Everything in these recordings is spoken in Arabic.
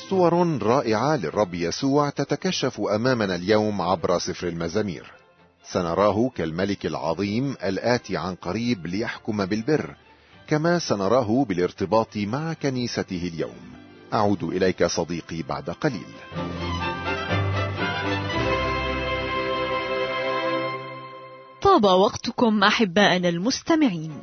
صور رائعة للرب يسوع تتكشف أمامنا اليوم عبر سفر المزامير. سنراه كالملك العظيم الآتي عن قريب ليحكم بالبر، كما سنراه بالارتباط مع كنيسته اليوم. أعود إليك صديقي بعد قليل. طاب وقتكم أحبائنا المستمعين.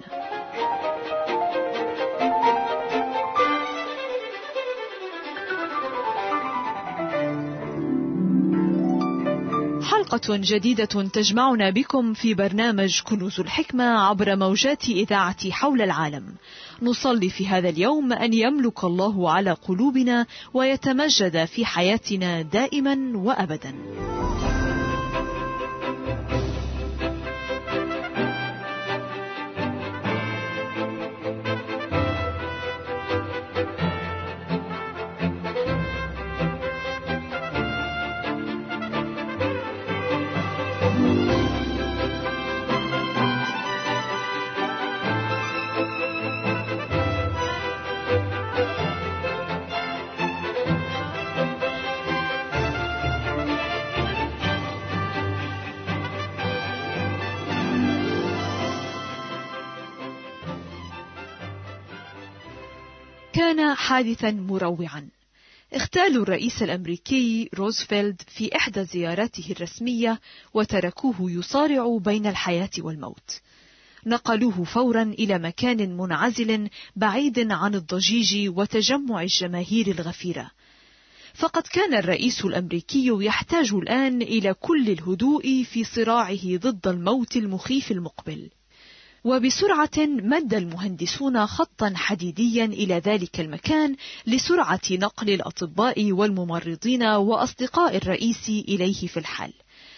حلقة جديدة تجمعنا بكم في برنامج كنوز الحكمة عبر موجات إذاعة حول العالم. نصلي في هذا اليوم أن يملك الله على قلوبنا ويتمجد في حياتنا دائما وأبدا. كان حادثا مروعا. اغتالوا الرئيس الأمريكي روزفلت في إحدى زياراته الرسمية وتركوه يصارع بين الحياة والموت. نقلوه فورا إلى مكان منعزل بعيد عن الضجيج وتجمع الجماهير الغفيرة. فقد كان الرئيس الأمريكي يحتاج الآن إلى كل الهدوء في صراعه ضد الموت المخيف المقبل. وبسرعة مد المهندسون خطا حديديا إلى ذلك المكان لسرعة نقل الأطباء والممرضين وأصدقاء الرئيس إليه في الحال.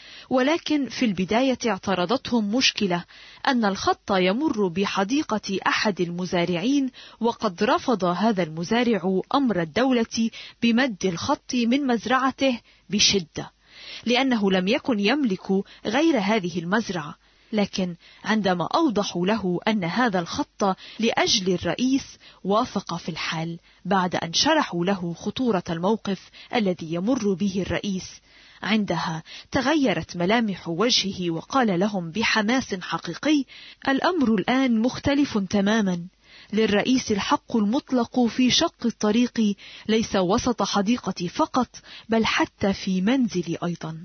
ولكن في البداية اعترضتهم مشكلة أن الخط يمر بحديقة أحد المزارعين، وقد رفض هذا المزارع أمر الدولة بمد الخط من مزرعته بشدة، لأنه لم يكن يملك غير هذه المزرعة. لكن عندما أوضحوا له أن هذا الخط لأجل الرئيس، وافق في الحال بعد أن شرحوا له خطورة الموقف الذي يمر به الرئيس. عندها تغيرت ملامح وجهه وقال لهم بحماس حقيقي: الأمر الآن مختلف تماما. للرئيس الحق المطلق في شق الطريق، ليس وسط حديقتي فقط بل حتى في منزلي أيضا.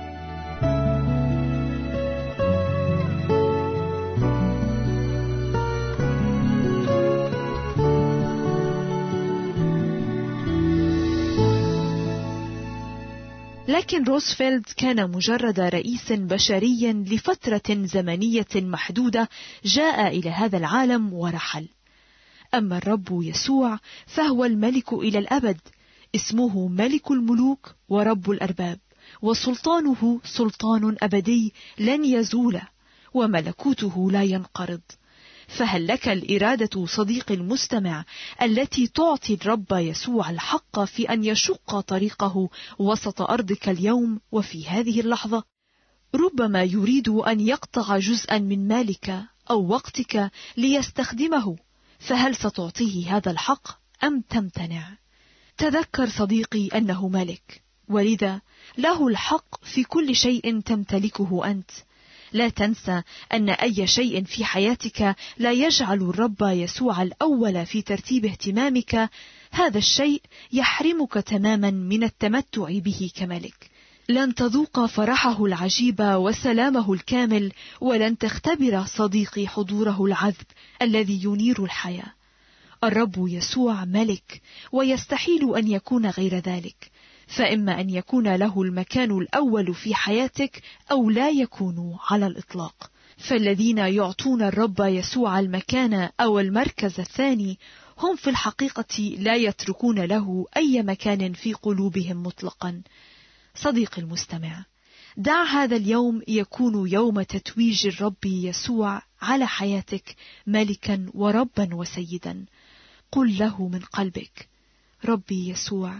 لكن روزفلت كان مجرد رئيس بشري لفترة زمنية محدودة جاء إلى هذا العالم ورحل. أما الرب يسوع فهو الملك إلى الأبد، اسمه ملك الملوك ورب الأرباب، وسلطانه سلطان أبدي لن يزول، وملكوته لا ينقرض. فهل لك الإرادة صديقي المستمع التي تعطي الرب يسوع الحق في أن يشق طريقه وسط أرضك اليوم وفي هذه اللحظة؟ ربما يريد أن يقطع جزءا من مالك أو وقتك ليستخدمه، فهل ستعطيه هذا الحق أم تمتنع؟ تذكر صديقي أنه ملك، ولذا له الحق في كل شيء تمتلكه أنت. لا تنسى أن أي شيء في حياتك لا يجعل الرب يسوع الأول في ترتيب اهتمامك، هذا الشيء يحرمك تماما من التمتع به كملك. لن تذوق فرحه العجيب وسلامه الكامل، ولن تختبر صديقي حضوره العذب الذي ينير الحياة. الرب يسوع ملك، ويستحيل أن يكون غير ذلك، فإما أن يكون له المكان الأول في حياتك أو لا يكون على الإطلاق. فالذين يعطون الرب يسوع المكان أو المركز الثاني هم في الحقيقة لا يتركون له أي مكان في قلوبهم مطلقا. صديقي المستمع، دع هذا اليوم يكون يوم تتويج الرب يسوع على حياتك ملكا وربا وسيدا. قل له من قلبك: ربي يسوع،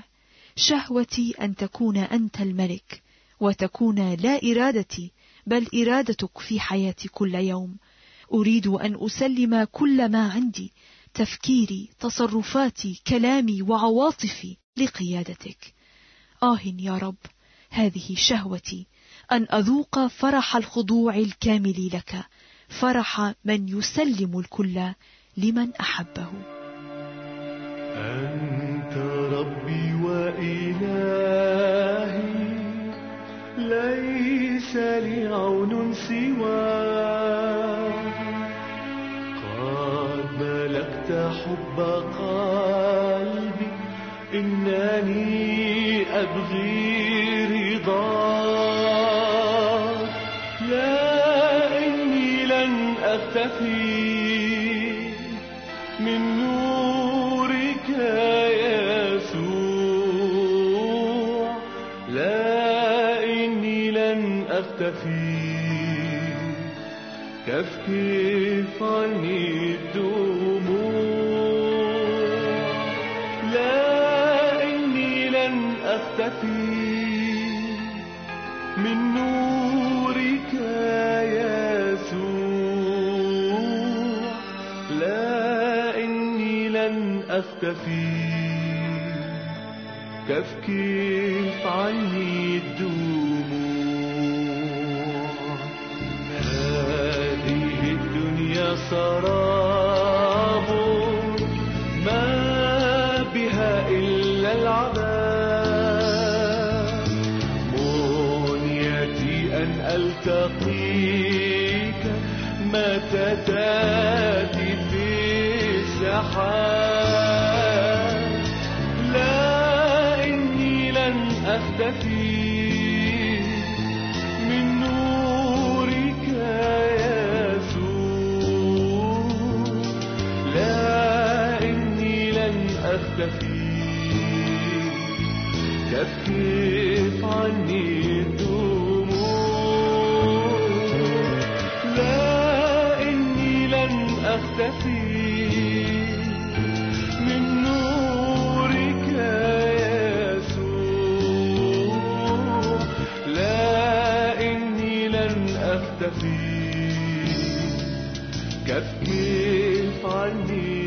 شهوتي أن تكون أنت الملك، وتكون لا إرادتي بل إرادتك في حياتي كل يوم. أريد أن أسلم كل ما عندي، تفكيري، تصرفاتي، كلامي وعواطفي لقيادتك. يا رب، هذه شهوتي، أن أذوق فرح الخضوع الكامل لك، فرح من يسلم الكل لمن أحبه. أنت ربي وإلهي، ليس لي عون سواك، قد ملكت حب قلبي، إنني أبغي رضاك. لا، إني لن أختفي من نورك يسوع، لا، إني لن أختفي. كفكف عني الدموع، لا، إني لن أختفي من نورك يسوع، لا، إني لن أختفي. كفكف عني الدموع. هذه الدنيا سراب، ما بها إلا العذاب. منيتي أن ألتقيك متى تأتي في السحاب. لا، إني لن أختفي من نورك يسوع، لا، إني لن أختفي. كفكف عني الدموع، لا، إني لن أختفي من نورك يسوع، لا، إني لن أختفي. كفكف عني